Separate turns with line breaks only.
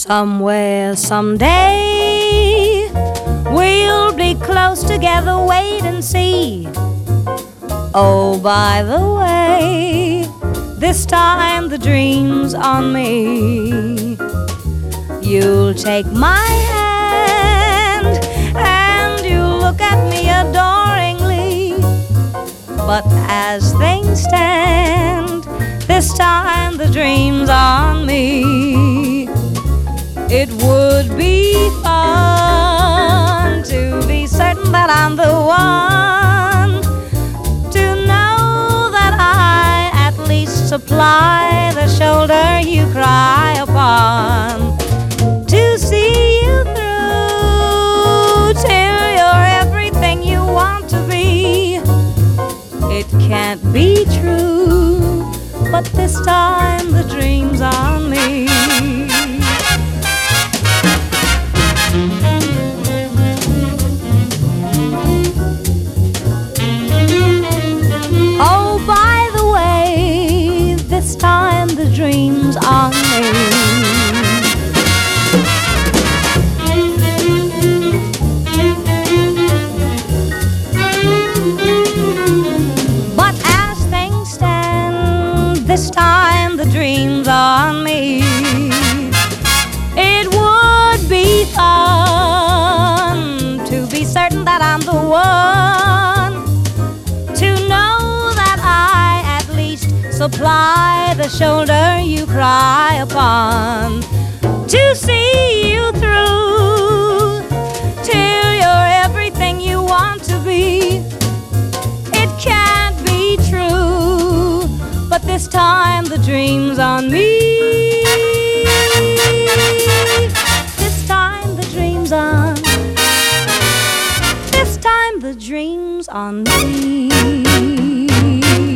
Somewhere, someday, we'll be close together, wait and see. Oh, by the way, this time the dream's on me. You'll take my hand and you'll look at me adoringly. But as things stand, this time the dream's on me. It would be fun to be certain that I'm the one, to know that I at least supply the shoulder you cry upon, to see you through till you're everything you want to be. It can't be true, but this time the dream's on me. Oh, by the way, this time the dream's on me. But as things stand, this time the dream's on me. It would be fun to be certain that I'm the one, to know that I at least supply the shoulder you cry upon, to see you through till you're everything you want to be. It can't be true, but this time the dream's on me. This time the dream's on. This time the dream's on me.